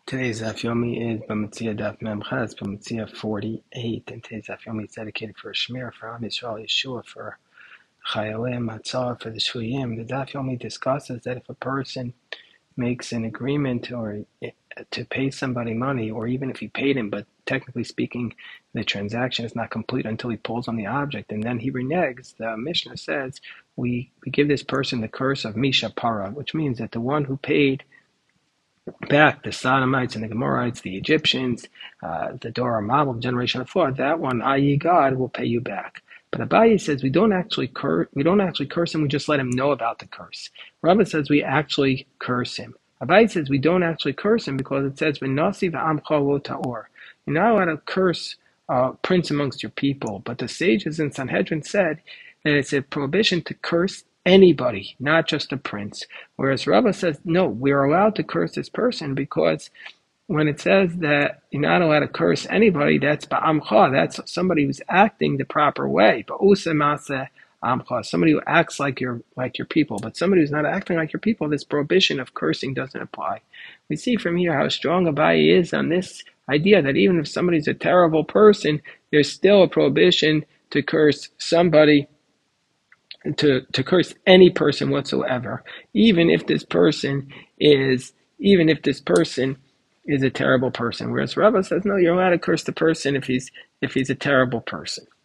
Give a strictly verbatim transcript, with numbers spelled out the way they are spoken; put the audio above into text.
Today's Daf Yomi is B'Metzia Daf Mem Ches, B'Metzia forty-eight, and today's Daf Yomi is dedicated for Shmir, for Am Yisrael, Yeshua, for Chayalim, Matzah, for the Shuyim. The Daf Yomi discusses that if a person makes an agreement or to pay somebody money, or even if he paid him, but technically speaking, the transaction is not complete until he pulls on the object, and then he reneges, the Mishnah says, we, we give this person the curse of Misha Para, which means that the one who paid back the Sodomites and the Gomorrites, the Egyptians, uh, the Dora Mabel, the generation before, that one, that is. God, will pay you back. But Abaye says we don't actually curse. We don't actually curse him. We just let him know about the curse. Rava says we actually curse him. Abaye says we don't actually curse him because it says v'nasi v'amcha lo ta'or. You're not allowed to curse uh, prince amongst your people. But the sages in Sanhedrin said that it's a prohibition to curse anybody, not just a prince. Whereas Rava says, no, we're allowed to curse this person because when it says that you're not allowed to curse anybody, that's ba'amcha, that's somebody who's acting the proper way. Ba'usa masa amcha, somebody who acts like your like your people. But somebody who's not acting like your people, this prohibition of cursing doesn't apply. We see from here how strong Abaye is on this idea that even if somebody's a terrible person, there's still a prohibition to curse somebody, to, to curse any person whatsoever, even if this person is, even if this person is a terrible person. Whereas Rava says, no, you're allowed to curse the person if he's, if he's a terrible person.